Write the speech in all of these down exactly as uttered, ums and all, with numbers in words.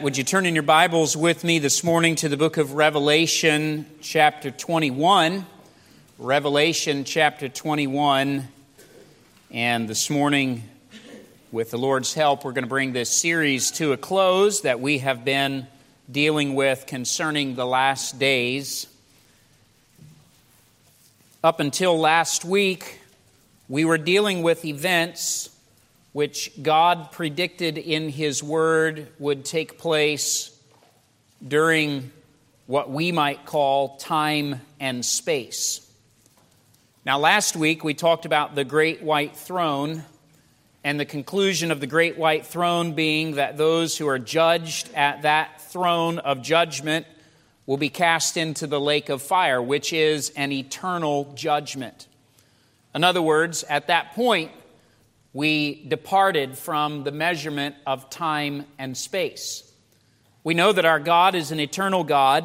Would you turn in your Bibles with me this morning to the book of Revelation, chapter twenty-one. Revelation, chapter twenty-one. And this morning, with the Lord's help, we're going to bring this series to a close that we have been dealing with concerning the last days. Up until last week, we were dealing with events which God predicted in His Word would take place during what we might call time and space. Now, last week we talked about the Great White Throne, and the conclusion of the Great White Throne being that those who are judged at that throne of judgment will be cast into the lake of fire, which is an eternal judgment. In other words, at that point, we departed from the measurement of time and space. We know that our God is an eternal God,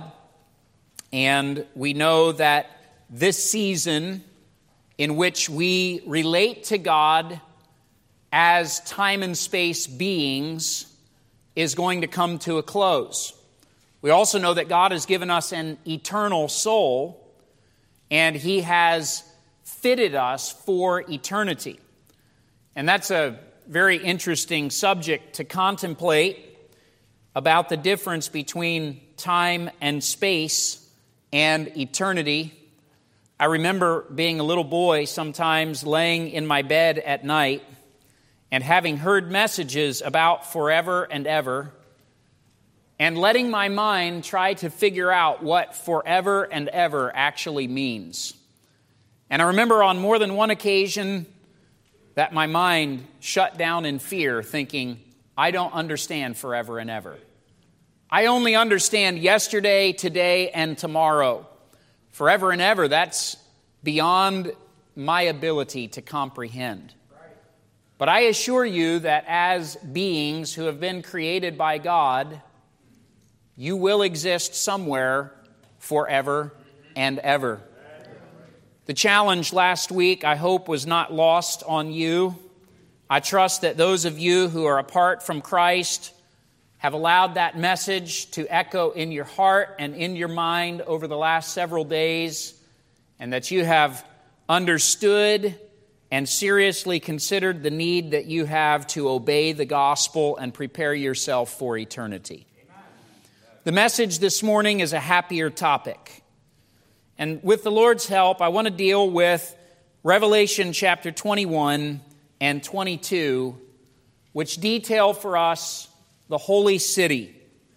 and we know that this season in which we relate to God as time and space beings is going to come to a close. We also know that God has given us an eternal soul, and He has fitted us for eternity. And that's a very interesting subject to contemplate about the difference between time and space and eternity. I remember being a little boy sometimes laying in my bed at night and having heard messages about forever and ever and letting my mind try to figure out what forever and ever actually means. And I remember on more than one occasion that my mind shut down in fear, thinking, I don't understand forever and ever. I only understand yesterday, today, and tomorrow. Forever and ever, that's beyond my ability to comprehend. But I assure you that as beings who have been created by God, you will exist somewhere forever and ever. The challenge last week, I hope, was not lost on you. I trust that those of you who are apart from Christ have allowed that message to echo in your heart and in your mind over the last several days, and that you have understood and seriously considered the need that you have to obey the gospel and prepare yourself for eternity. The message this morning is a happier topic. And with the Lord's help, I want to deal with Revelation chapter twenty-one and twenty-two, which detail for us the holy city.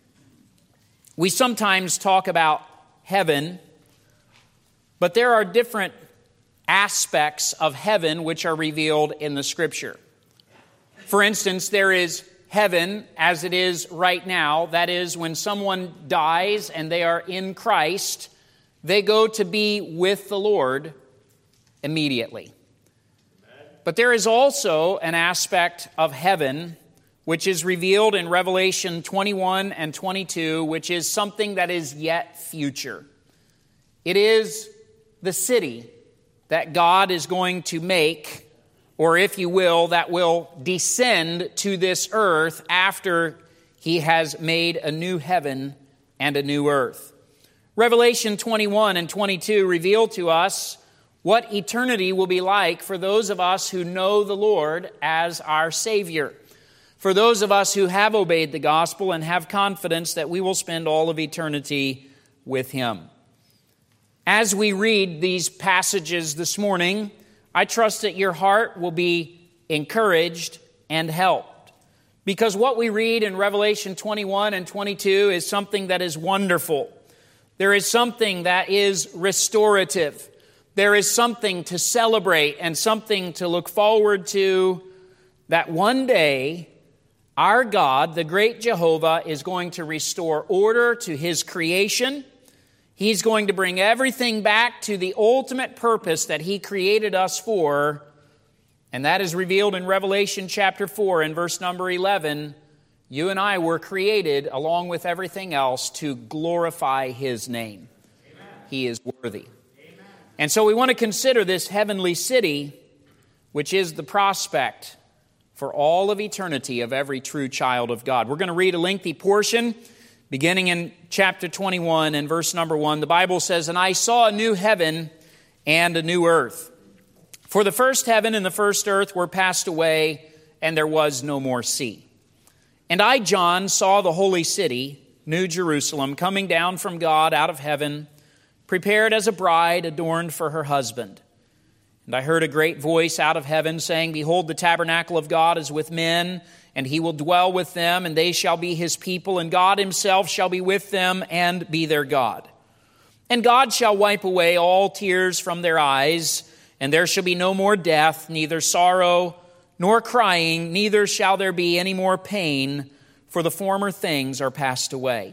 We sometimes talk about heaven, but there are different aspects of heaven which are revealed in the Scripture. For instance, there is heaven as it is right now. That is, when someone dies and they are in Christ, they go to be with the Lord immediately. But there is also an aspect of heaven which is revealed in Revelation twenty-one and twenty-two, which is something that is yet future. It is the city that God is going to make, or if you will, that will descend to this earth after He has made a new heaven and a new earth. Revelation twenty-one and twenty-two reveal to us what eternity will be like for those of us who know the Lord as our Savior. For those of us who have obeyed the gospel and have confidence that we will spend all of eternity with Him. As we read these passages this morning, I trust that your heart will be encouraged and helped. Because what we read in Revelation twenty-one and twenty-two is something that is wonderful. There is something that is restorative. There is something to celebrate and something to look forward to, that one day our God, the great Jehovah, is going to restore order to His creation. He's going to bring everything back to the ultimate purpose that He created us for, and that is revealed in Revelation chapter four and verse number eleven. You and I were created, along with everything else, to glorify His name. Amen. He is worthy. Amen. And so we want to consider this heavenly city, which is the prospect for all of eternity of every true child of God. We're going to read a lengthy portion beginning in chapter twenty-one and verse number one. The Bible says, "And I saw a new heaven and a new earth. For the first heaven and the first earth were passed away, and there was no more sea. And I, John, saw the holy city, New Jerusalem, coming down from God out of heaven, prepared as a bride adorned for her husband. And I heard a great voice out of heaven saying, Behold, the tabernacle of God is with men, and he will dwell with them, and they shall be his people, and God himself shall be with them and be their God. And God shall wipe away all tears from their eyes, and there shall be no more death, neither sorrow nor crying, neither shall there be any more pain, for the former things are passed away.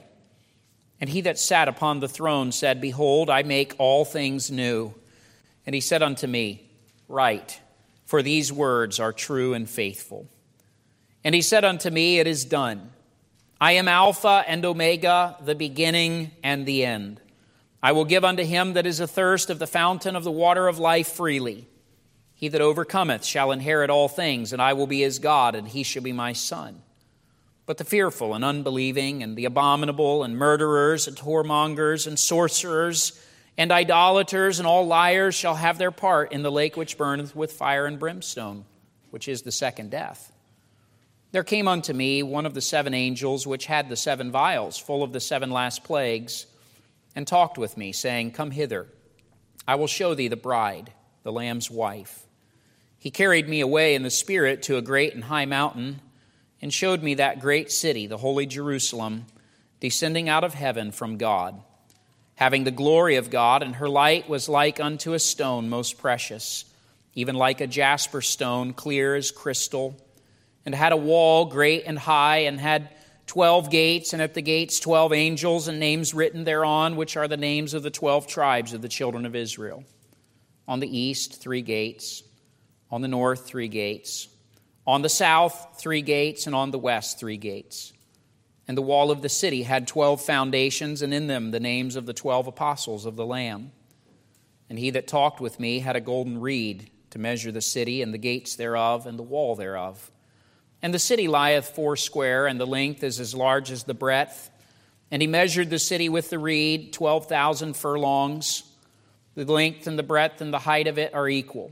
And he that sat upon the throne said, Behold, I make all things new. And he said unto me, Write, for these words are true and faithful. And he said unto me, It is done. I am Alpha and Omega, the beginning and the end. I will give unto him that is athirst of the fountain of the water of life freely. He that overcometh shall inherit all things, and I will be his God, and he shall be my son. But the fearful and unbelieving, and the abominable, and murderers, and whoremongers, and sorcerers, and idolaters, and all liars shall have their part in the lake which burneth with fire and brimstone, which is the second death. There came unto me one of the seven angels which had the seven vials, full of the seven last plagues, and talked with me, saying, Come hither, I will show thee the bride, the Lamb's wife. He carried me away in the Spirit to a great and high mountain, and showed me that great city, the holy Jerusalem, descending out of heaven from God, having the glory of God, and her light was like unto a stone most precious, even like a jasper stone, clear as crystal, and had a wall great and high, and had twelve gates, and at the gates twelve angels, and names written thereon, which are the names of the twelve tribes of the children of Israel. On the east, three gates. On the north, three gates. On the south, three gates, and on the west, three gates. And the wall of the city had twelve foundations, and in them the names of the twelve apostles of the Lamb. And he that talked with me had a golden reed to measure the city, and the gates thereof, and the wall thereof. And the city lieth foursquare, and the length is as large as the breadth. And he measured the city with the reed, twelve thousand furlongs. The length and the breadth and the height of it are equal.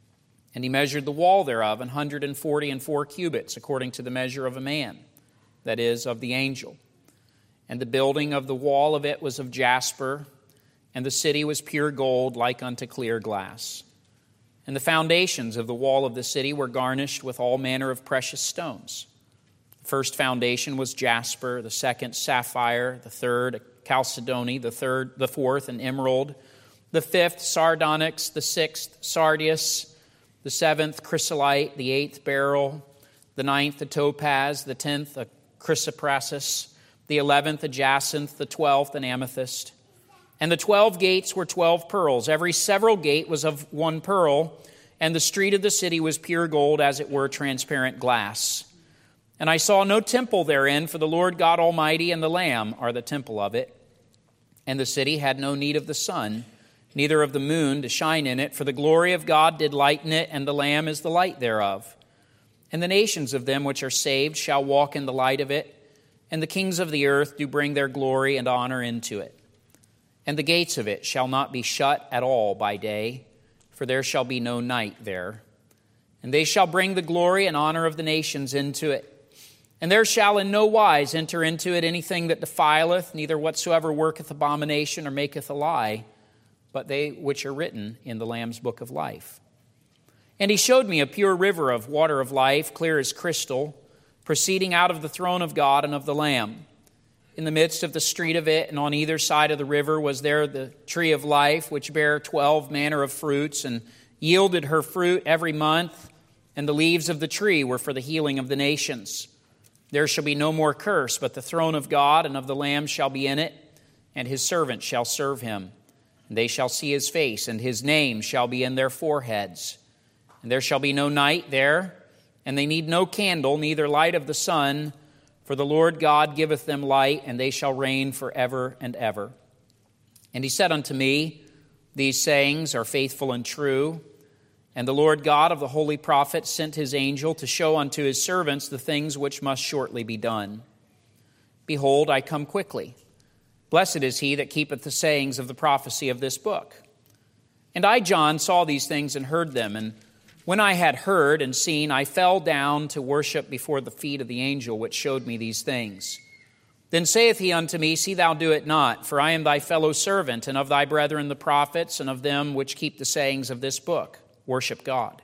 And he measured the wall thereof, an hundred and forty and four cubits, according to the measure of a man, that is, of the angel. And the building of the wall of it was of jasper, and the city was pure gold, like unto clear glass. And the foundations of the wall of the city were garnished with all manner of precious stones. The first foundation was jasper, the second sapphire, the third chalcedony, the third, the fourth an emerald, the fifth sardonyx, the sixth sardius, the seventh chrysolite, the eighth beryl, the ninth a topaz, the tenth a chrysoprasus, the eleventh a jacinth, the twelfth an amethyst. And the twelve gates were twelve pearls. Every several gate was of one pearl, and the street of the city was pure gold, as it were transparent glass. And I saw no temple therein, for the Lord God Almighty and the Lamb are the temple of it. And the city had no need of the sun, neither of the moon to shine in it, for the glory of God did lighten it, and the Lamb is the light thereof. And the nations of them which are saved shall walk in the light of it, and the kings of the earth do bring their glory and honor into it. And the gates of it shall not be shut at all by day, for there shall be no night there. And they shall bring the glory and honor of the nations into it. And there shall in no wise enter into it anything that defileth, neither whatsoever worketh abomination or maketh a lie, but they which are written in the Lamb's book of life. And he showed me a pure river of water of life, clear as crystal, proceeding out of the throne of God and of the Lamb. In the midst of the street of it, and on either side of the river, was there the tree of life, which bare twelve manner of fruits, and yielded her fruit every month, and the leaves of the tree were for the healing of the nations. There shall be no more curse, but the throne of God and of the Lamb shall be in it, and his servants shall serve him. And they shall see his face, and his name shall be in their foreheads. And there shall be no night there, and they need no candle, neither light of the sun, for the Lord God giveth them light, and they shall reign forever and ever. And he said unto me, These sayings are faithful and true. And the Lord God of the holy prophets sent his angel to show unto his servants the things which must shortly be done. Behold, I come quickly. Blessed is he that keepeth the sayings of the prophecy of this book. And I, John, saw these things and heard them. And when I had heard and seen, I fell down to worship before the feet of the angel which showed me these things. Then saith he unto me, See thou do it not, for I am thy fellow servant, and of thy brethren the prophets, and of them which keep the sayings of this book. Worship God.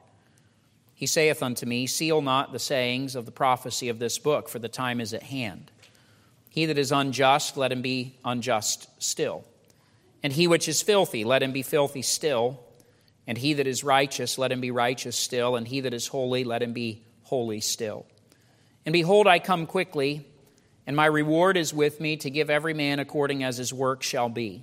He saith unto me, Seal not the sayings of the prophecy of this book, for the time is at hand. He that is unjust, let him be unjust still. And he which is filthy, let him be filthy still. And he that is righteous, let him be righteous still. And he that is holy, let him be holy still. And behold, I come quickly, and my reward is with me to give every man according as his work shall be.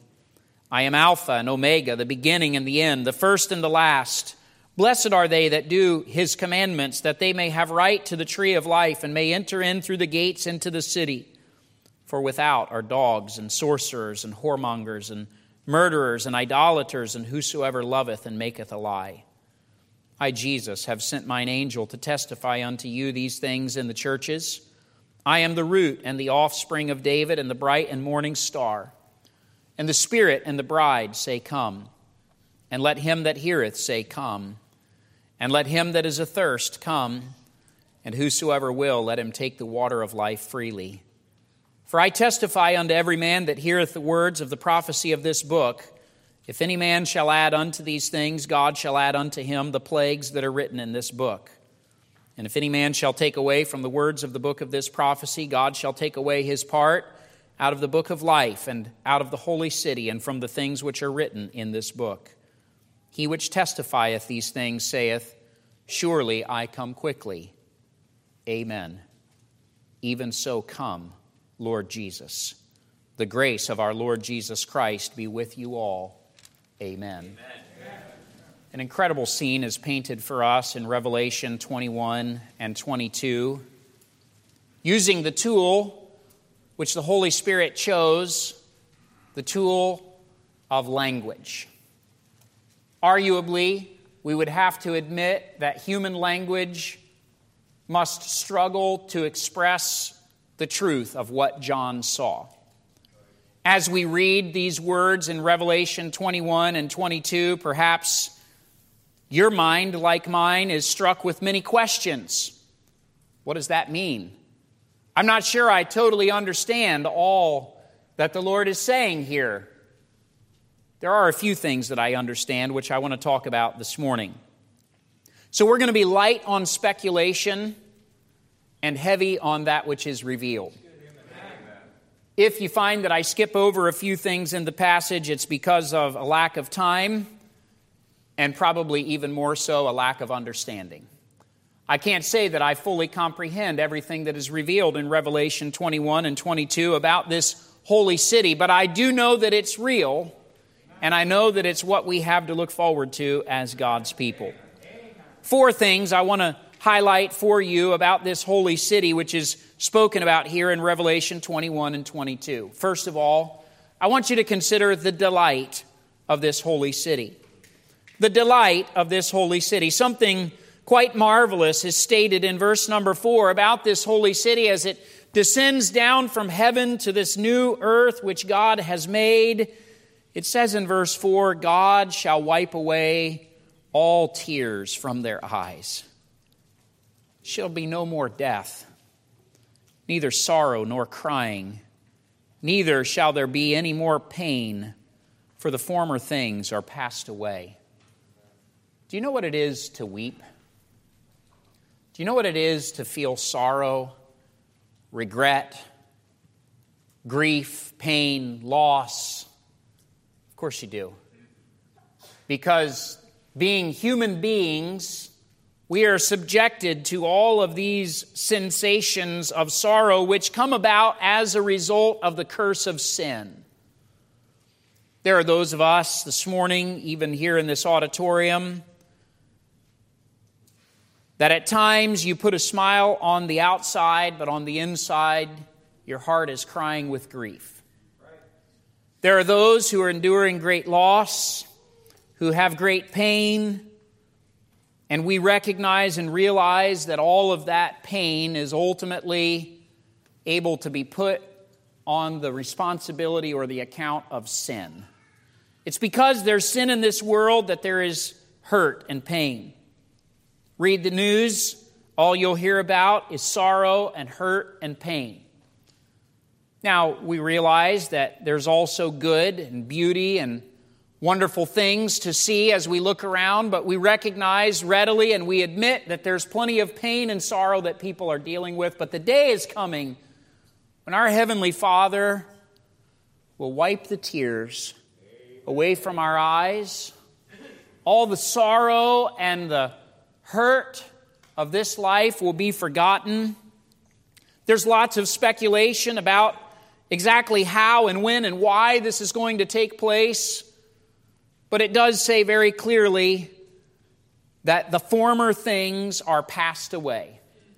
I am Alpha and Omega, the beginning and the end, the first and the last. Blessed are they that do his commandments, that they may have right to the tree of life, and may enter in through the gates into the city. For without are dogs and sorcerers and whoremongers and murderers and idolaters and whosoever loveth and maketh a lie. I, Jesus, have sent mine angel to testify unto you these things in the churches. I am the root and the offspring of David and the bright and morning star. And the Spirit and the bride say, Come. And let him that heareth say, Come. And let him that is athirst come. And whosoever will, let him take the water of life freely. For I testify unto every man that heareth the words of the prophecy of this book, if any man shall add unto these things, God shall add unto him the plagues that are written in this book. And if any man shall take away from the words of the book of this prophecy, God shall take away his part out of the book of life and out of the holy city and from the things which are written in this book. He which testifieth these things saith, Surely I come quickly. Amen. Even so come, Lord Jesus. The grace of our Lord Jesus Christ be with you all. Amen. Amen. An incredible scene is painted for us in Revelation twenty-one and twenty-two. Using the tool which the Holy Spirit chose, the tool of language. Arguably, we would have to admit that human language must struggle to express the truth of what John saw. As we read these words in Revelation twenty-one and twenty-two, perhaps your mind, like mine, is struck with many questions. What does that mean? I'm not sure I totally understand all that the Lord is saying here. There are a few things that I understand, which I want to talk about this morning. So we're going to be light on speculation and heavy on that which is revealed. If you find that I skip over a few things in the passage, it's because of a lack of time and probably even more so a lack of understanding. I can't say that I fully comprehend everything that is revealed in Revelation twenty-one and twenty-two about this holy city, but I do know that it's real. And I know that it's what we have to look forward to as God's people. Four things I want to highlight for you about this holy city, which is spoken about here in Revelation twenty-one and twenty-two. First of all, I want you to consider the delight of this holy city. The delight of this holy city. Something quite marvelous is stated in verse number four about this holy city as it descends down from heaven to this new earth which God has made. It says in verse four, God shall wipe away all tears from their eyes. Shall be no more death, neither sorrow nor crying, neither shall there be any more pain, for the former things are passed away. Do you know what it is to weep? Do you know what it is to feel sorrow, regret, grief, pain, loss? Of course you do. Because being human beings, we are subjected to all of these sensations of sorrow which come about as a result of the curse of sin. There are those of us this morning, even here in this auditorium, that at times you put a smile on the outside, but on the inside, your heart is crying with grief. There are those who are enduring great loss, who have great pain, And we recognize and realize that all of that pain is ultimately able to be put on the responsibility or the account of sin. It's because there's sin in this world that there is hurt and pain. Read the news, all you'll hear about is sorrow and hurt and pain. Now, we realize that there's also good and beauty and wonderful things to see as we look around, but we recognize readily and we admit that there's plenty of pain and sorrow that people are dealing with. But the day is coming when our Heavenly Father will wipe the tears away from our eyes. All the sorrow and the hurt of this life will be forgotten. There's lots of speculation about exactly how and when and why this is going to take place. But it does say very clearly that the former things are passed away.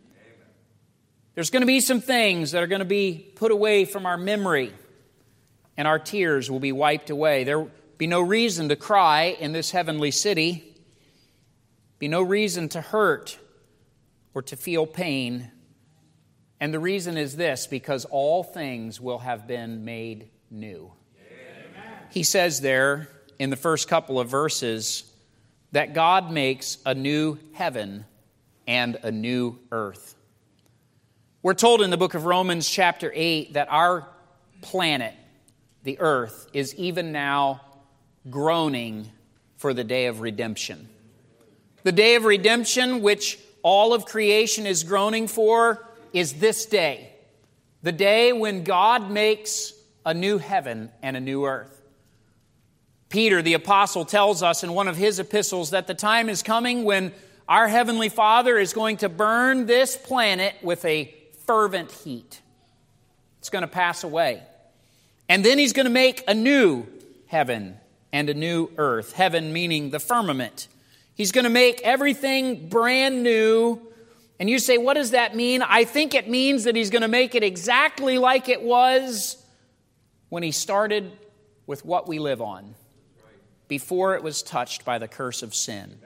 There's going to be some things that are going to be put away from our memory, and our tears will be wiped away. There will be no reason to cry in this heavenly city, be no reason to hurt or to feel pain. And the reason is this, because all things will have been made new. Amen. He says there in the first couple of verses that God makes a new heaven and a new earth. We're told in the book of Romans chapter eight that our planet, the earth, is even now groaning for the day of redemption. The day of redemption, which all of creation is groaning for, is this day. The day when God makes a new heaven and a new earth. Peter, the apostle, tells us in one of his epistles that the time is coming when our Heavenly Father is going to burn this planet with a fervent heat. It's going to pass away. And then He's going to make a new heaven and a new earth. Heaven meaning the firmament. He's going to make everything brand new. And you say, what does that mean? I think it means that He's going to make it exactly like it was when He started with what we live on, before it was touched by the curse of sin.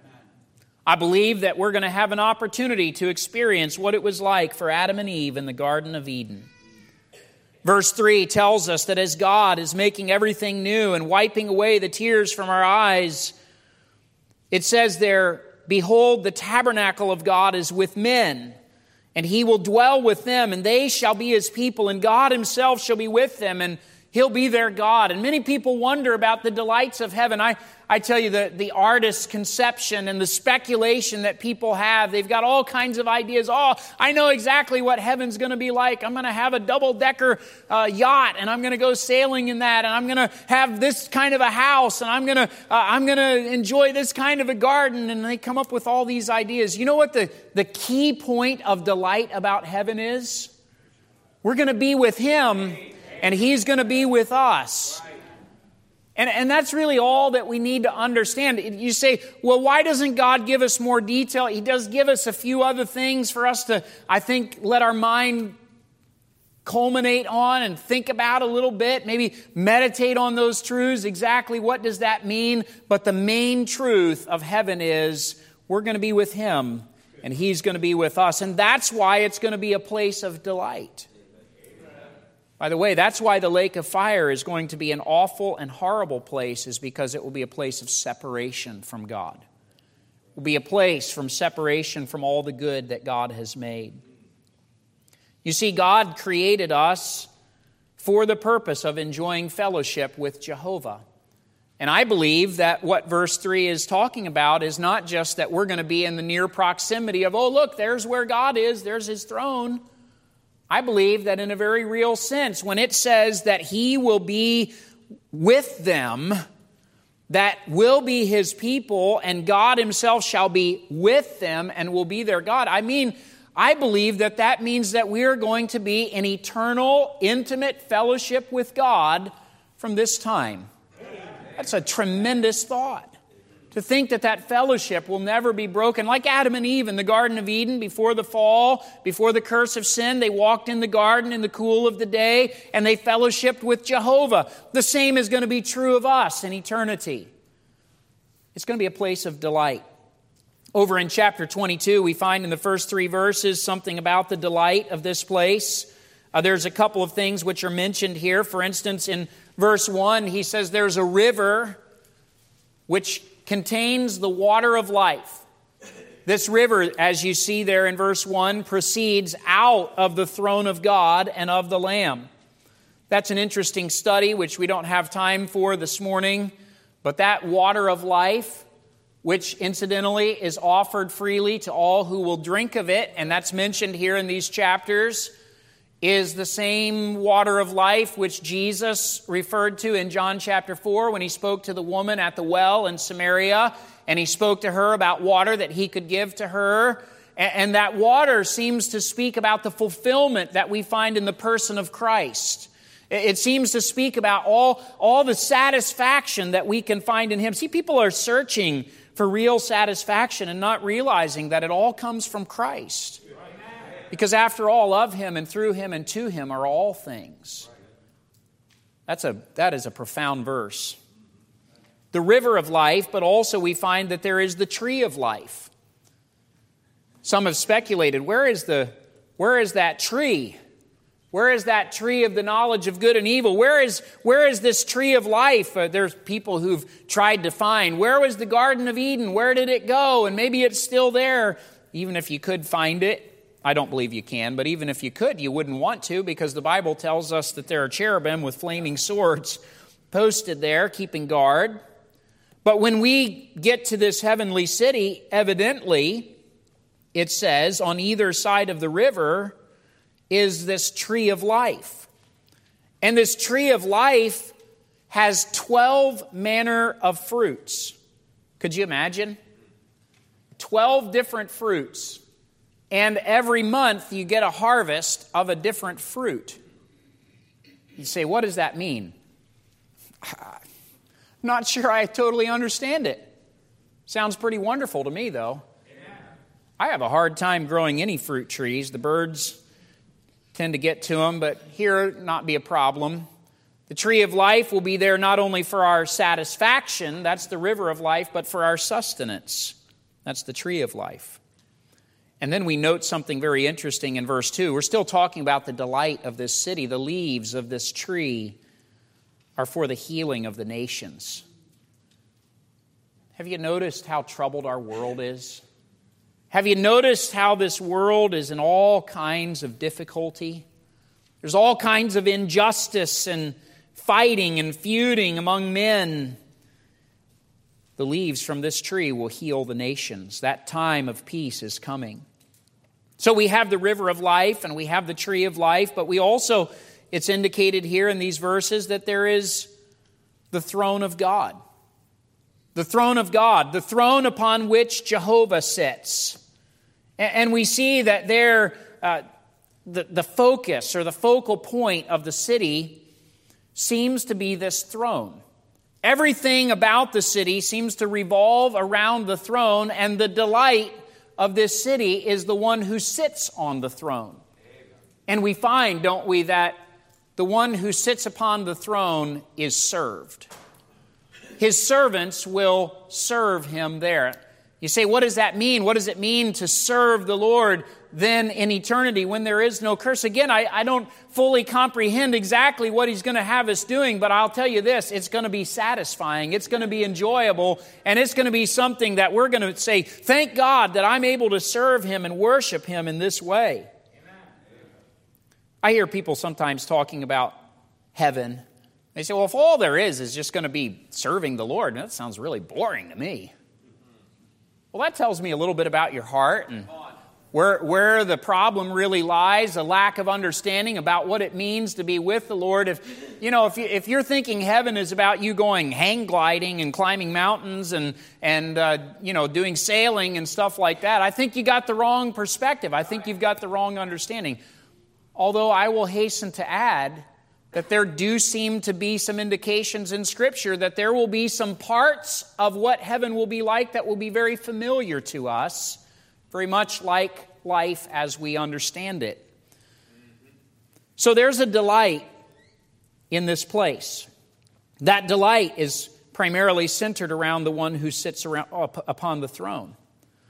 I believe that we're going to have an opportunity to experience what it was like for Adam and Eve in the Garden of Eden. Verse three tells us that as God is making everything new and wiping away the tears from our eyes, it says there, behold, the tabernacle of God is with men, and He will dwell with them, and they shall be His people, and God Himself shall be with them, and He'll be their God. And many people wonder about the delights of heaven. I, I tell you, the, the artist's conception and the speculation that people have, they've got all kinds of ideas. Oh, I know exactly what heaven's going to be like. I'm going to have a double-decker uh, yacht, and I'm going to go sailing in that, and I'm going to have this kind of a house, and I'm going to uh, I'm going to enjoy this kind of a garden. And they come up with all these ideas. You know what the, the key point of delight about heaven is? We're going to be with Him, and He's going to be with us. And, and that's really all that we need to understand. You say, well, why doesn't God give us more detail? He does give us a few other things for us to, I think, let our mind culminate on and think about a little bit. Maybe meditate on those truths. Exactly what does that mean? But the main truth of heaven is we're going to be with Him, and He's going to be with us. And that's why it's going to be a place of delight. By the way, that's why the lake of fire is going to be an awful and horrible place, is because it will be a place of separation from God. It will be a place from separation from all the good that God has made. You see, God created us for the purpose of enjoying fellowship with Jehovah. And I believe that what verse three is talking about is not just that we're going to be in the near proximity of, oh, look, there's where God is, there's His throne. I believe that in a very real sense, when it says that He will be with them, that will be His people, and God Himself shall be with them and will be their God. I mean, I believe that that means that we are going to be in eternal, intimate fellowship with God from this time. That's a tremendous thought. To think that that fellowship will never be broken. Like Adam and Eve in the Garden of Eden before the fall, before the curse of sin, they walked in the garden in the cool of the day and they fellowshiped with Jehovah. The same is going to be true of us in eternity. It's going to be a place of delight. Over in chapter twenty-two, we find in the first three verses something about the delight of this place. Uh, there's a couple of things which are mentioned here. For instance, in verse one, he says there's a river which contains the water of life. This river, as you see there in verse one, proceeds out of the throne of God and of the Lamb. That's an interesting study, which we don't have time for this morning. But that water of life, which incidentally is offered freely to all who will drink of it, and that's mentioned here in these chapters, is the same water of life which Jesus referred to in John chapter four when he spoke to the woman at the well in Samaria, and he spoke to her about water that he could give to her. And that water seems to speak about the fulfillment that we find in the person of Christ. It seems to speak about all, all the satisfaction that we can find in Him. See, people are searching for real satisfaction and not realizing that it all comes from Christ. Because after all, of Him and through Him and to Him are all things. That's a, that is a profound verse. The river of life, but also we find that there is the tree of life. Some have speculated, where is the, where is that tree? Where is that tree of the knowledge of good and evil? Where is, where is this tree of life? Uh, there's people who've tried to find, where was the Garden of Eden? Where did it go? And maybe it's still there. Even if you could find it, I don't believe you can, but even if you could, you wouldn't want to, because the Bible tells us that there are cherubim with flaming swords posted there, keeping guard. But when we get to this heavenly city, evidently, it says, on either side of the river is this tree of life. And this tree of life has twelve manner of fruits. Could you imagine? twelve different fruits. And every month you get a harvest of a different fruit. You say, what does that mean? Not sure I totally understand it. Sounds pretty wonderful to me, though. Amen. I have a hard time growing any fruit trees. The birds tend to get to them, but here not be a problem. The tree of life will be there not only for our satisfaction, that's the river of life, but for our sustenance. That's the tree of life. And then we note something very interesting in verse two. We're still talking about the delight of this city. The leaves of this tree are for the healing of the nations. Have you noticed how troubled our world is? Have you noticed how this world is in all kinds of difficulty? There's all kinds of injustice and fighting and feuding among men. The leaves from this tree will heal the nations. That time of peace is coming. So we have the river of life and we have the tree of life, but we also, it's indicated here in these verses that there is the throne of God. The throne of God, the throne upon which Jehovah sits. And we see that there, uh, the, the focus or the focal point of the city seems to be this throne. Everything about the city seems to revolve around the throne, and the delight of this city is the one who sits on the throne. And we find, don't we, that the one who sits upon the throne is served. His servants will serve him there. You say, what does that mean? What does it mean to serve the Lord then in eternity when there is no curse? Again, I, I don't fully comprehend exactly what He's going to have us doing, but I'll tell you this, it's going to be satisfying, it's going to be enjoyable, and it's going to be something that we're going to say, thank God that I'm able to serve Him and worship Him in this way. Amen. I hear people sometimes talking about heaven. They say, well, if all there is is just going to be serving the Lord, that sounds really boring to me. Well, that tells me a little bit about your heart and where, where the problem really lies, a lack of understanding about what it means to be with the Lord. If, you know, if, you, if you're thinking heaven is about you going hang gliding and climbing mountains and, and uh, you know, doing sailing and stuff like that, I think you got the wrong perspective. I think you've got the wrong understanding. Although I will hasten to add that there do seem to be some indications in Scripture that there will be some parts of what heaven will be like that will be very familiar to us, very much like life as we understand it. So there's a delight in this place. That delight is primarily centered around the one who sits around upon the throne.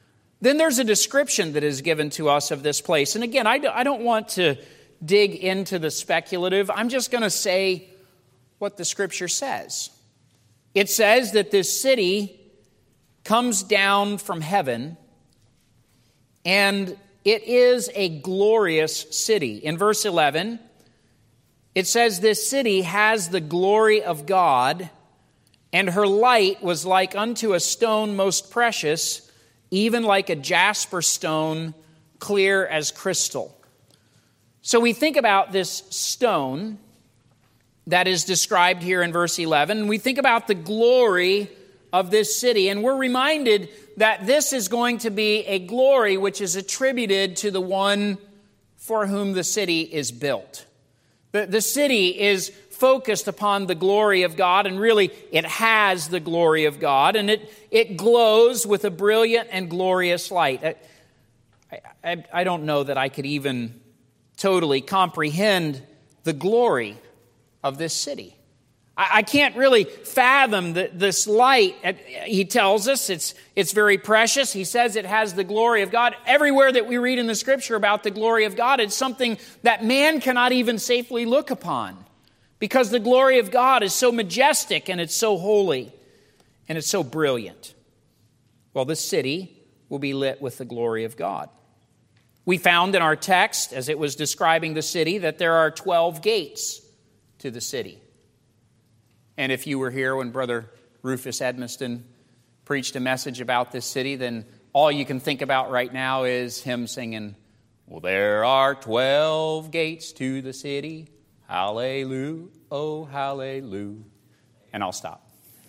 Then there's a description that is given to us of this place. And again, I don't want to dig into the speculative. I'm just going to say what the Scripture says. It says that this city comes down from heaven, and it is a glorious city. In verse eleven, it says, "This city has the glory of God, and her light was like unto a stone most precious, even like a jasper stone, clear as crystal." So we think about this stone that is described here in verse eleven, and we think about the glory of this city, and we're reminded that this is going to be a glory which is attributed to the one for whom the city is built. The, the city is focused upon the glory of God, and really it has the glory of God, and it, it glows with a brilliant and glorious light. I, I, I don't know that I could even totally comprehend the glory of this city. I, I can't really fathom the, this light. He tells us it's, it's very precious. He says it has the glory of God. Everywhere that we read in the Scripture about the glory of God, it's something that man cannot even safely look upon, because the glory of God is so majestic, and it's so holy, and it's so brilliant. Well, this city will be lit with the glory of God. We found in our text, as it was describing the city, that there are twelve gates to the city. And if you were here when Brother Rufus Edmiston preached a message about this city, then all you can think about right now is him singing, "Well, there are twelve gates to the city. Hallelujah, oh, hallelujah." And I'll stop.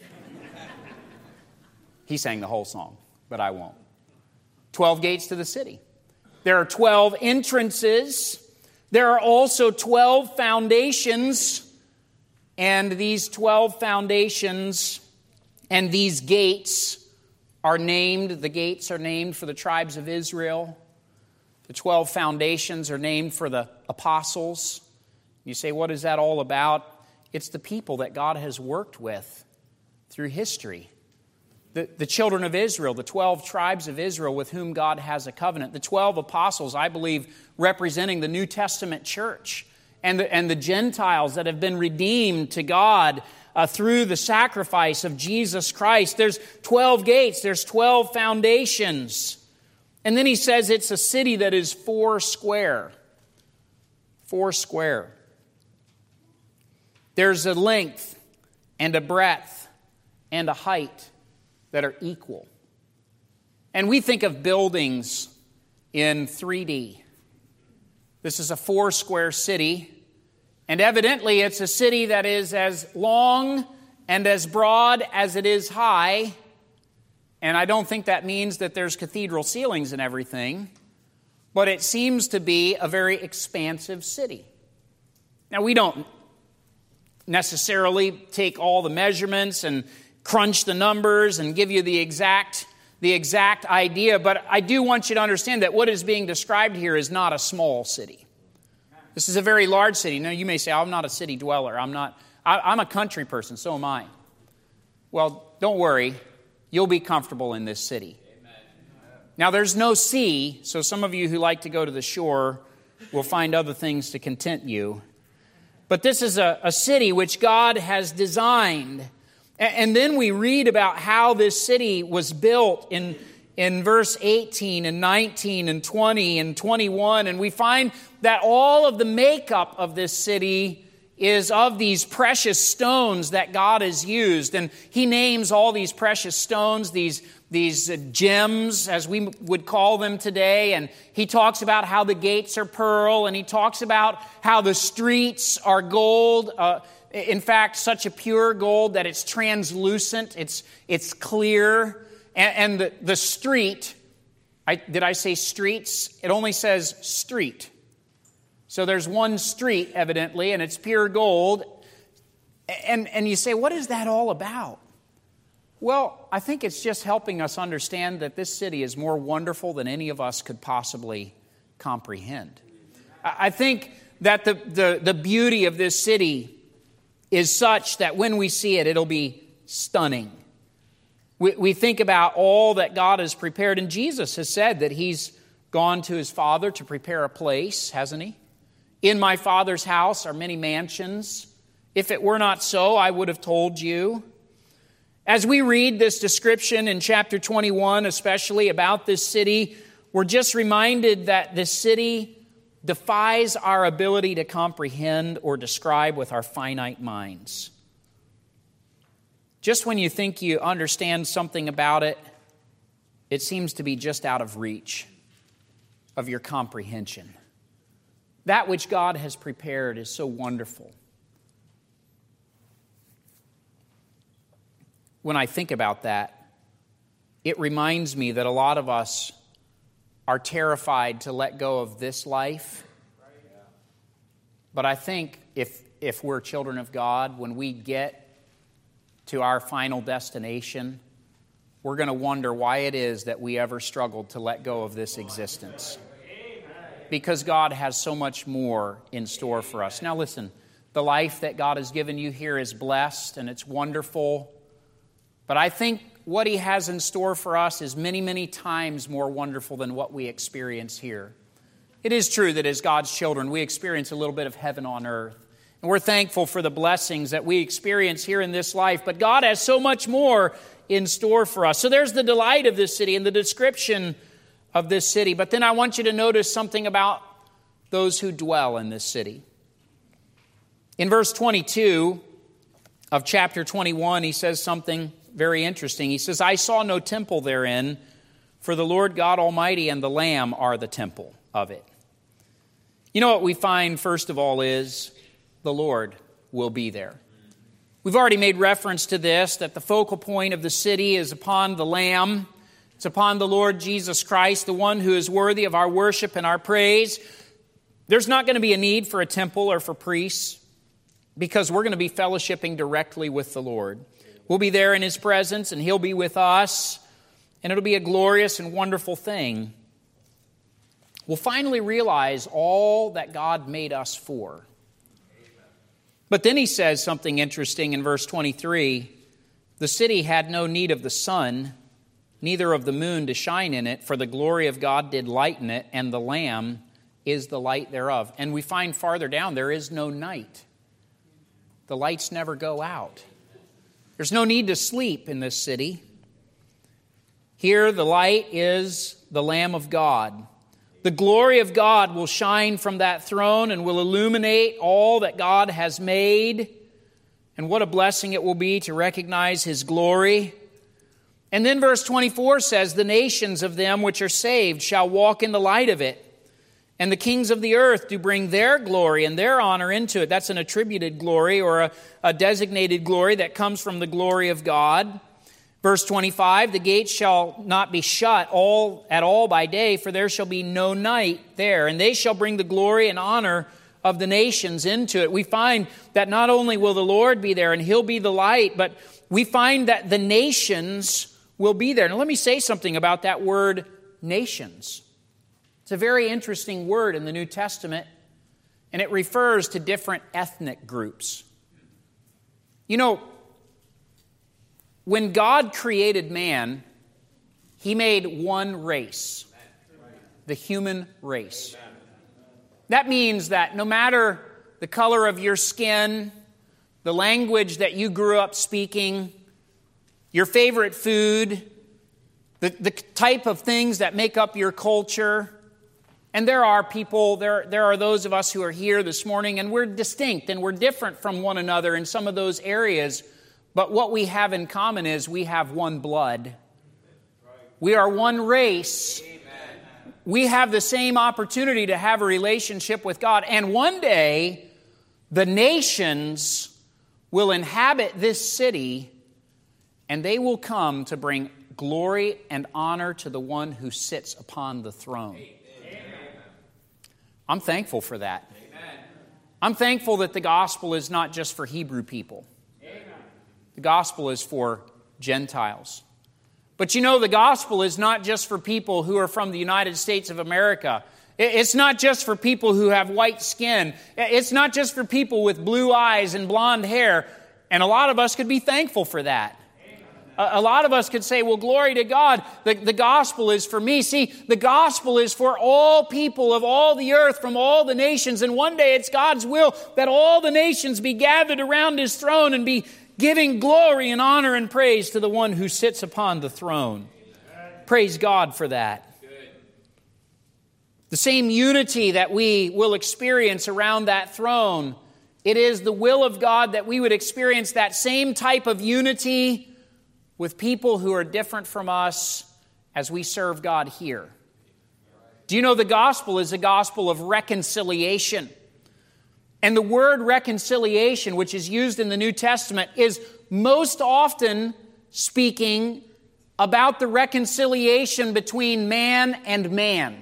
He sang the whole song, but I won't. Twelve gates to the city. There are twelve entrances. There are also twelve foundations. And these twelve foundations and these gates are named, the gates are named for the tribes of Israel. The twelve foundations are named for the apostles. You say, what is that all about? It's the people that God has worked with through history. The, the children of Israel, the twelve tribes of Israel with whom God has a covenant. The twelve apostles, I believe, representing the New Testament church. And the, and the Gentiles that have been redeemed to God uh, through the sacrifice of Jesus Christ. There's twelve gates. There's twelve foundations. And then he says it's a city that is four square. Four square. There's a length and a breadth and a height that are equal. And we think of buildings in three D. This is a four square city. And evidently, it's a city that is as long and as broad as it is high. And I don't think that means that there's cathedral ceilings and everything. But it seems to be a very expansive city. Now, we don't necessarily take all the measurements and crunch the numbers and give you the exact, the exact idea. But I do want you to understand that what is being described here is not a small city. This is a very large city. Now, you may say, I'm not a city dweller. I'm not. I, I'm a country person, so am I. Well, don't worry. You'll be comfortable in this city. Amen. Now, there's no sea, so some of you who like to go to the shore will find other things to content you. But this is a, a city which God has designed. And, and then we read about how this city was built in in verse eighteen and nineteen and twenty and twenty-one, and we find that all of the makeup of this city is of these precious stones that God has used. And he names all these precious stones, these, these gems, as we would call them today. And he talks about how the gates are pearl, and he talks about how the streets are gold. Uh, in fact, such a pure gold that it's translucent, it's, it's clear. And the, the street, I, did I say streets? It only says street. So there's one street, evidently, and it's pure gold. And, and you say, what is that all about? Well, I think it's just helping us understand that this city is more wonderful than any of us could possibly comprehend. I think that the, the, the beauty of this city is such that when we see it, it'll be stunning. We, we think about all that God has prepared, and Jesus has said that He's gone to His Father to prepare a place, hasn't He? In my Father's house are many mansions. If it were not so, I would have told you. As we read this description in chapter twenty-one, especially about this city, we're just reminded that this city defies our ability to comprehend or describe with our finite minds. Just when you think you understand something about it, it seems to be just out of reach of your comprehension. That which God has prepared is so wonderful. When I think about that, it reminds me that a lot of us are terrified to let go of this life. But I think if if we're children of God, when we get to our final destination, we're going to wonder why it is that we ever struggled to let go of this existence. Because God has so much more in store for us. Now listen, the life that God has given you here is blessed and it's wonderful. But I think what He has in store for us is many, many times more wonderful than what we experience here. It is true that as God's children, we experience a little bit of heaven on earth. And we're thankful for the blessings that we experience here in this life. But God has so much more in store for us. So there's the delight of this city and the description of this city. But then I want you to notice something about those who dwell in this city. In verse twenty-two of chapter twenty-one, he says something very interesting. He says, I saw no temple therein, for the Lord God Almighty and the Lamb are the temple of it. You know what we find, first of all, is the Lord will be there. We've already made reference to this, that the focal point of the city is upon the Lamb. It's upon the Lord Jesus Christ, the one who is worthy of our worship and our praise. There's not going to be a need for a temple or for priests because we're going to be fellowshipping directly with the Lord. We'll be there in His presence and He'll be with us, and it'll be a glorious and wonderful thing. We'll finally realize all that God made us for. But then he says something interesting in verse twenty-three. The city had no need of the sun, neither of the moon to shine in it, for the glory of God did lighten it, and the Lamb is the light thereof. And we find farther down, there is no night. The lights never go out. There's no need to sleep in this city. Here, the light is the Lamb of God. The glory of God will shine from that throne and will illuminate all that God has made. And what a blessing it will be to recognize His glory. And then verse twenty-four says, the nations of them which are saved shall walk in the light of it. And the kings of the earth do bring their glory and their honor into it. That's an attributed glory or a, a designated glory that comes from the glory of God. Verse twenty-five, the gates shall not be shut all at all by day, for there shall be no night there. And they shall bring the glory and honor of the nations into it. We find that not only will the Lord be there and He'll be the light, but we find that the nations will be there. Now let me say something about that word nations. It's a very interesting word in the New Testament, and it refers to different ethnic groups. You know, when God created man, He made one race, the human race. That means that no matter the color of your skin, the language that you grew up speaking, your favorite food, the, the type of things that make up your culture, and there are people, there, there are those of us who are here this morning, and we're distinct and we're different from one another in some of those areas. But what we have in common is we have one blood. We are one race. We have the same opportunity to have a relationship with God. And one day, the nations will inhabit this city, and they will come to bring glory and honor to the one who sits upon the throne. I'm thankful for that. I'm thankful that the gospel is not just for Hebrew people. The gospel is for Gentiles. But you know, the gospel is not just for people who are from the United States of America. It's not just for people who have white skin. It's not just for people with blue eyes and blonde hair. And a lot of us could be thankful for that. A lot of us could say, well, glory to God, the, the gospel is for me. See, the gospel is for all people of all the earth, from all the nations. And one day it's God's will that all the nations be gathered around His throne and be giving glory and honor and praise to the one who sits upon the throne. Praise God for that. The same unity that we will experience around that throne, it is the will of God that we would experience that same type of unity with people who are different from us as we serve God here. Do you know the gospel is a gospel of reconciliation? And the word reconciliation, which is used in the New Testament, is most often speaking about the reconciliation between man and man.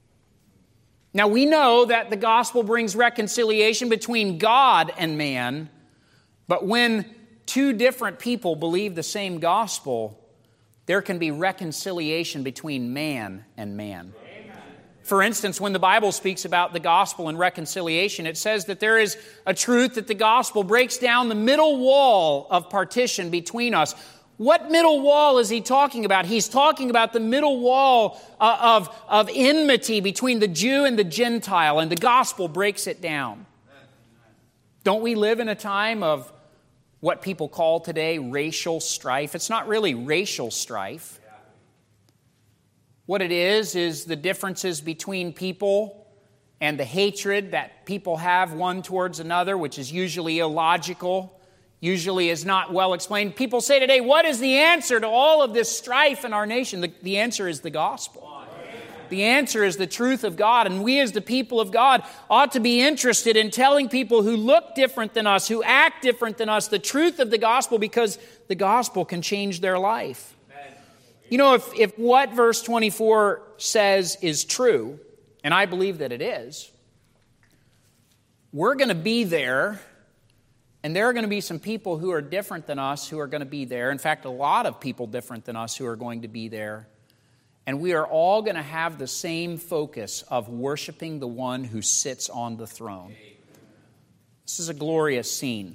Now, we know that the gospel brings reconciliation between God and man, but when two different people believe the same gospel, there can be reconciliation between man and man. Amen. For instance, when the Bible speaks about the gospel and reconciliation, it says that there is a truth that the gospel breaks down the middle wall of partition between us. What middle wall is he talking about? He's talking about the middle wall uh, of, of enmity between the Jew and the Gentile, and the gospel breaks it down. Don't we live in a time of what people call today racial strife? It's not really racial strife. What it is, is the differences between people and the hatred that people have one towards another, which is usually illogical, usually is not well explained. People say today, what is the answer to all of this strife in our nation? The, the answer is the gospel. The answer is the truth of God, and we as the people of God ought to be interested in telling people who look different than us, who act different than us, the truth of the gospel, because the gospel can change their life. Amen. You know, if, if what verse twenty-four says is true, and I believe that it is, we're going to be there, and there are going to be some people who are different than us who are going to be there. In fact, a lot of people different than us who are going to be there. And we are all going to have the same focus of worshiping the one who sits on the throne. This is a glorious scene.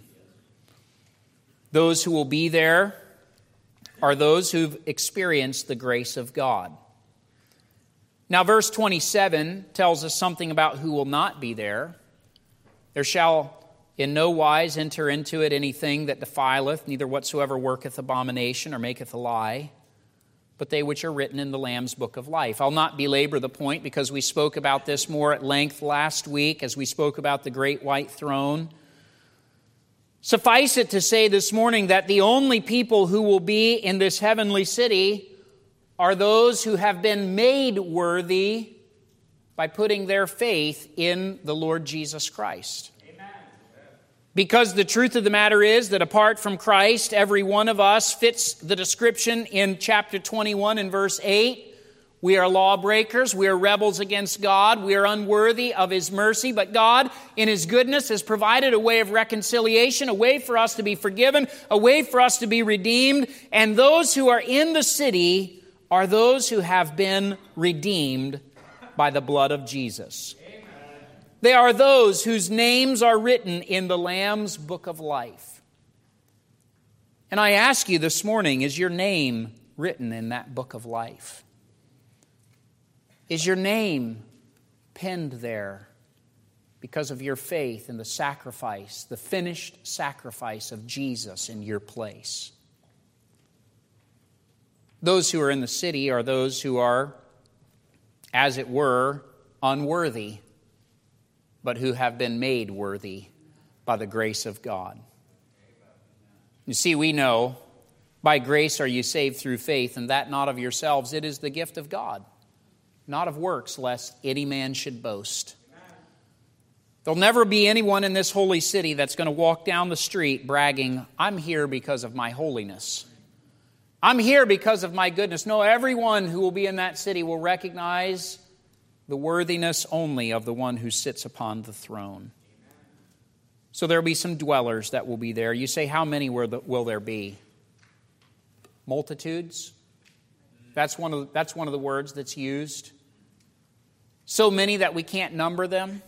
Those who will be there are those who've experienced the grace of God. Now, verse twenty-seven tells us something about who will not be there. There shall in no wise enter into it anything that defileth, neither whatsoever worketh abomination or maketh a lie, but they which are written in the Lamb's book of life. I'll not belabor the point because we spoke about this more at length last week as we spoke about the great white throne. Suffice it to say this morning that the only people who will be in this heavenly city are those who have been made worthy by putting their faith in the Lord Jesus Christ. Because the truth of the matter is that apart from Christ, every one of us fits the description in chapter twenty-one and verse eight. We are lawbreakers. We are rebels against God. We are unworthy of His mercy. But God, in His goodness, has provided a way of reconciliation, a way for us to be forgiven, a way for us to be redeemed. And those who are in the city are those who have been redeemed by the blood of Jesus. They are those whose names are written in the Lamb's book of life. And I ask you this morning, is your name written in that book of life? Is your name penned there because of your faith in the sacrifice, the finished sacrifice of Jesus in your place? Those who are in the city are those who are, as it were, unworthy, but who have been made worthy by the grace of God. You see, we know, by grace are you saved through faith, and that not of yourselves. It is the gift of God, not of works, lest any man should boast. There'll never be anyone in this holy city that's going to walk down the street bragging, I'm here because of my holiness. I'm here because of my goodness. No, everyone who will be in that city will recognize the worthiness only of the one who sits upon the throne. So there will be some dwellers that will be there. You say, how many will there be? Multitudes? That's one of, that's one of the words that's used. So many that we can't number them.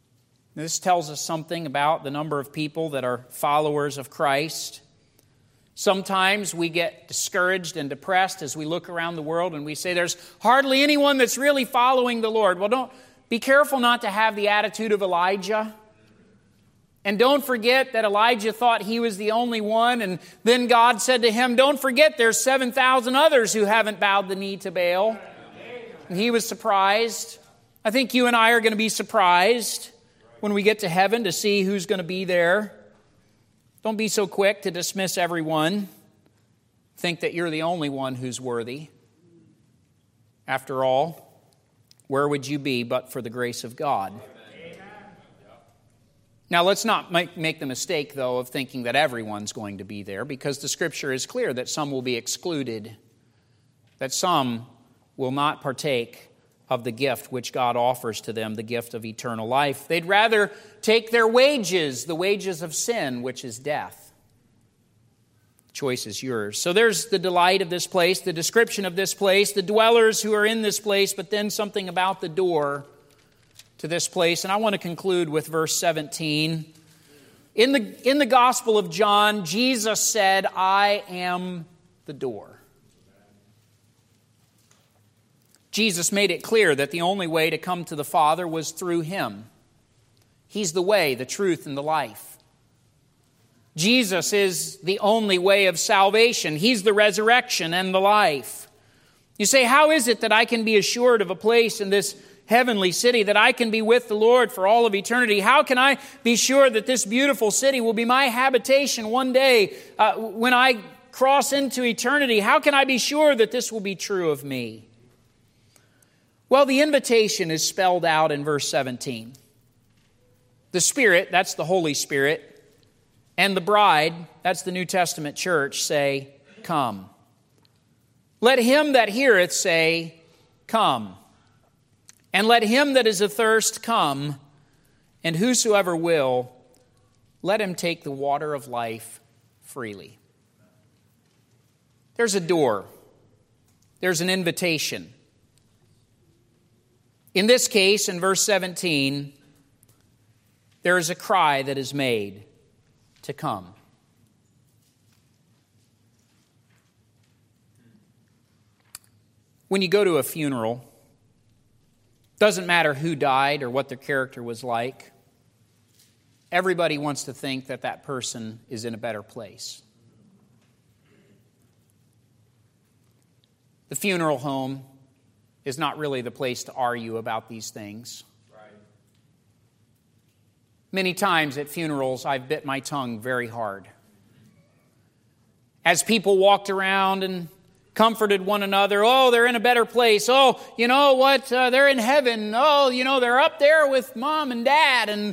This tells us something about the number of people that are followers of Christ. Sometimes we get discouraged and depressed as we look around the world and we say there's hardly anyone that's really following the Lord. Well, don't be careful not to have the attitude of Elijah. And don't forget that Elijah thought he was the only one, and then God said to him, don't forget there's seven thousand others who haven't bowed the knee to Baal. And he was surprised. I think you and I are going to be surprised when we get to heaven to see who's going to be there. Don't be so quick to dismiss everyone. Think that you're the only one who's worthy. After all, where would you be but for the grace of God? Amen. Now, let's not make, make the mistake, though, of thinking that everyone's going to be there, because the Scripture is clear that some will be excluded, that some will not partake of the gift which God offers to them, the gift of eternal life. They'd rather take their wages, the wages of sin, which is death. The choice is yours. So there's the delight of this place, the description of this place, the dwellers who are in this place, but then something about the door to this place. And I want to conclude with verse seventeen. In the, in the Gospel of John, Jesus said, I am the door. Jesus made it clear that the only way to come to the Father was through Him. He's the way, the truth, and the life. Jesus is the only way of salvation. He's the resurrection and the life. You say, how is it that I can be assured of a place in this heavenly city, that I can be with the Lord for all of eternity? How can I be sure that this beautiful city will be my habitation one day uh, when I cross into eternity? How can I be sure that this will be true of me? Well, the invitation is spelled out in verse seventeen. The Spirit, that's the Holy Spirit, and the bride, that's the New Testament church, say, come. Let him that heareth say, come. And let him that is athirst come, and whosoever will, let him take the water of life freely. There's a door. There's an invitation. In this case, in verse seventeen, there is a cry that is made to come. When you go to a funeral, doesn't matter who died or what their character was like, everybody wants to think that that person is in a better place. The funeral home is not really the place to argue about these things. Right. Many times at funerals, I've bit my tongue very hard. As people walked around and comforted one another, oh, they're in a better place. Oh, you know what? Uh, they're in heaven. Oh, you know, they're up there with mom and dad. And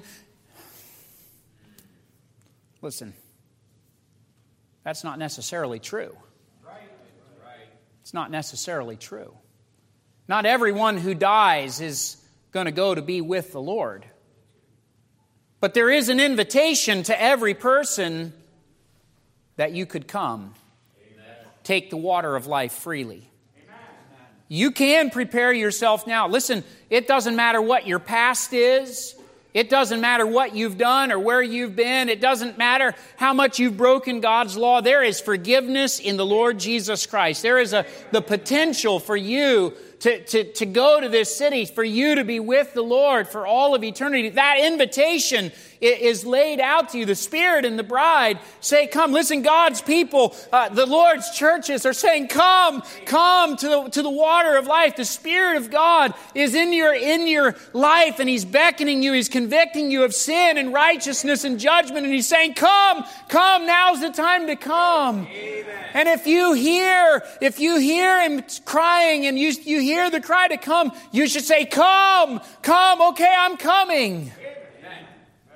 listen, that's not necessarily true. Right. Right. It's not necessarily true. Not everyone who dies is going to go to be with the Lord. But there is an invitation to every person that you could come. Amen. Take the water of life freely. Amen. You can prepare yourself now. Listen, it doesn't matter what your past is. It doesn't matter what you've done or where you've been. It doesn't matter how much you've broken God's law. There is forgiveness in the Lord Jesus Christ. There is a the potential for you to, to, to go to this city, for you to be with the Lord for all of eternity. That invitation is laid out to you. The Spirit and the bride say, come. Listen, God's people, uh, the Lord's churches are saying, come, come to the, to the water of life. The Spirit of God is in your, in your life, and He's beckoning you. He's convicting you of sin and righteousness and judgment. And He's saying, come, come, now's the time to come. Amen. And if you hear, if you hear Him crying and you, you hear the cry to come, you should say, come, come, okay, I'm coming. Amen.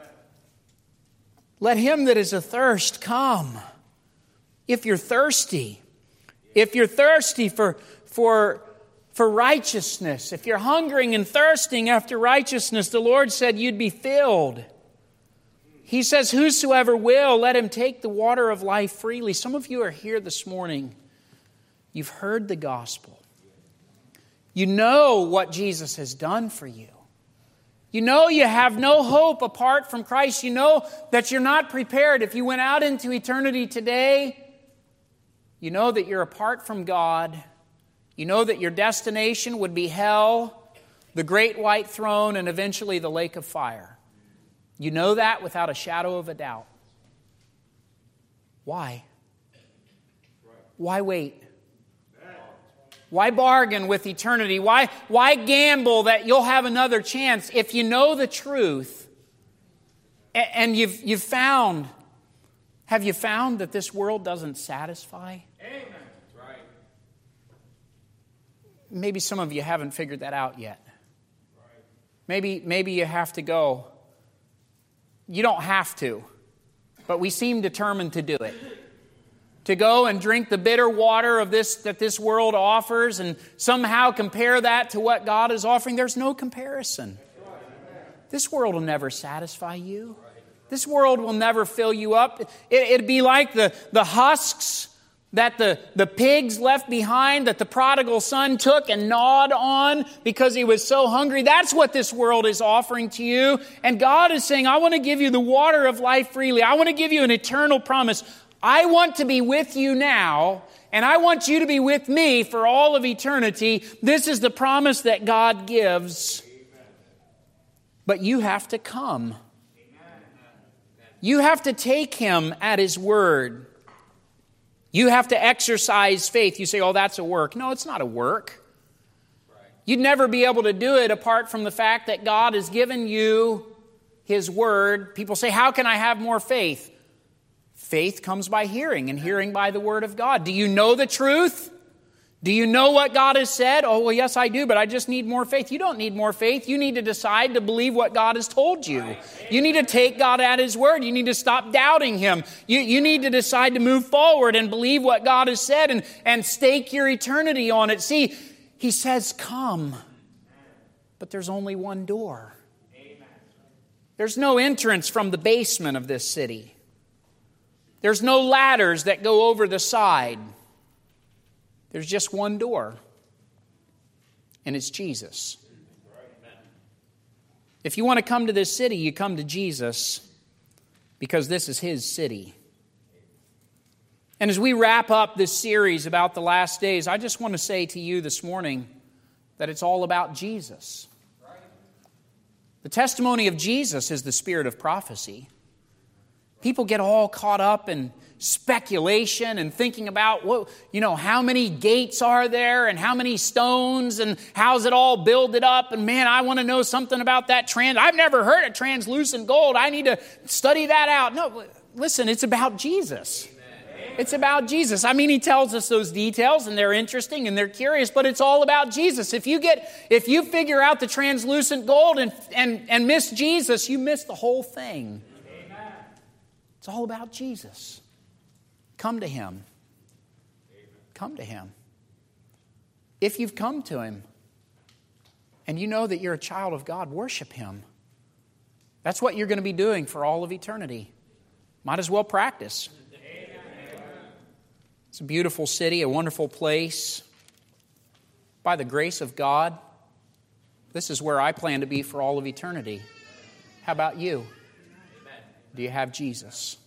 Let him that is athirst come. If you're thirsty, if you're thirsty for, for, for righteousness, if you're hungering and thirsting after righteousness, the Lord said you'd be filled. He says, whosoever will, let him take the water of life freely. Some of you are here this morning. You've heard the gospel. You know what Jesus has done for you. You know you have no hope apart from Christ. You know that you're not prepared. If you went out into eternity today You know that you're apart from God. You know that your destination would be hell, the great white throne, and eventually the lake of fire. You know that without a shadow of a doubt. Why? Why wait? Why bargain with eternity? Why, why gamble that you'll have another chance if you know the truth and you've, you've found, have you found that this world doesn't satisfy? Amen. That's right. Maybe some of you haven't figured that out yet. Maybe, maybe you have to go. You don't have to, but we seem determined to do it. To go and drink the bitter water of this that this world offers and somehow compare that to what God is offering. There's no comparison. This world will never satisfy you. This world will never fill you up. It, it'd be like the, the husks that the, the pigs left behind, that the prodigal son took and gnawed on because he was so hungry. That's what this world is offering to you. And God is saying, I want to give you the water of life freely. I want to give you an eternal promise. I want to be with you now, and I want you to be with me for all of eternity. This is the promise that God gives. But you have to come. You have to take Him at His word. You have to exercise faith. You say, oh, that's a work. No, it's not a work. You'd never be able to do it apart from the fact that God has given you His word. People say, how can I have more faith? Faith comes by hearing, and hearing by the word of God. Do you know the truth? Do you know what God has said? Oh, well, yes, I do, but I just need more faith. You don't need more faith. You need to decide to believe what God has told you. You need to take God at His word. You need to stop doubting Him. You, you need to decide to move forward and believe what God has said and, and stake your eternity on it. See, He says, come, but there's only one door. There's no entrance from the basement of this city. There's no ladders that go over the side. There's just one door, and it's Jesus. If you want to come to this city, you come to Jesus because this is His city. And as we wrap up this series about the last days, I just want to say to you this morning that it's all about Jesus. The testimony of Jesus is the spirit of prophecy. People get all caught up in speculation and thinking about, what, you know, how many gates are there and how many stones and how's it all builded up? And man, I want to know something about that trans. I've never heard of translucent gold. I need to study that out. No, listen, it's about Jesus. It's about Jesus. I mean, He tells us those details and they're interesting and they're curious, but it's all about Jesus. If you get, if you figure out the translucent gold and, and, and miss Jesus, you miss the whole thing. It's all about Jesus. Come to Him. Come to Him. If you've come to Him and you know that you're a child of God, worship Him. That's what you're going to be doing for all of eternity. Might as well practice. It's a beautiful city, a wonderful place. By the grace of God, this is where I plan to be for all of eternity. How about you? Do you have Jesus?